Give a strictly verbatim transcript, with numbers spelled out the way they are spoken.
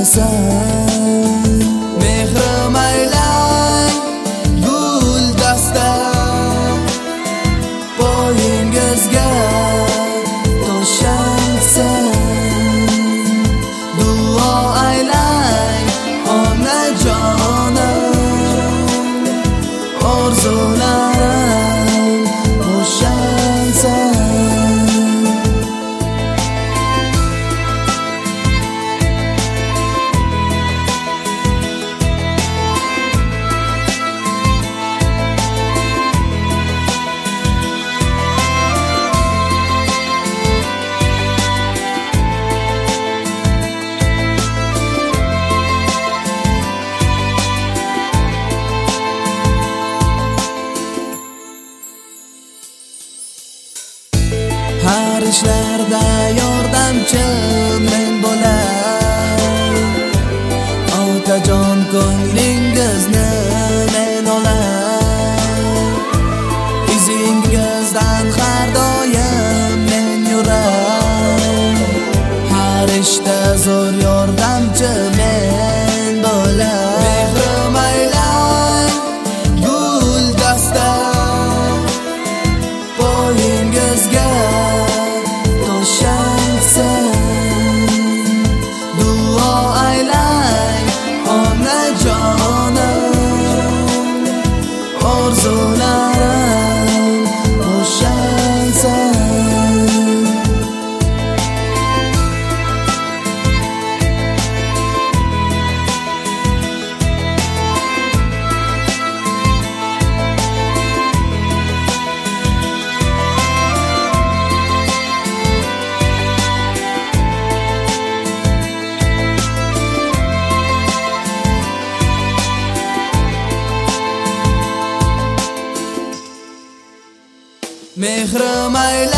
borasan. Mehrim aylang gul dasta, poyingizga to'shalsin. Duo aylang onajonim, orzularim qo'shalsin. Har ishlarda yordamchi men bo'lay. Otajon ko'nglingizni men olay. Izingizdan har doim men yuray. Har ishda zo'r yordamchi men bo'lay. Mehrim aylang gul dasta, poyingizga to'shalsin. Duo aylang onajonim, orzularim qo'shalsin. Mehrim aylang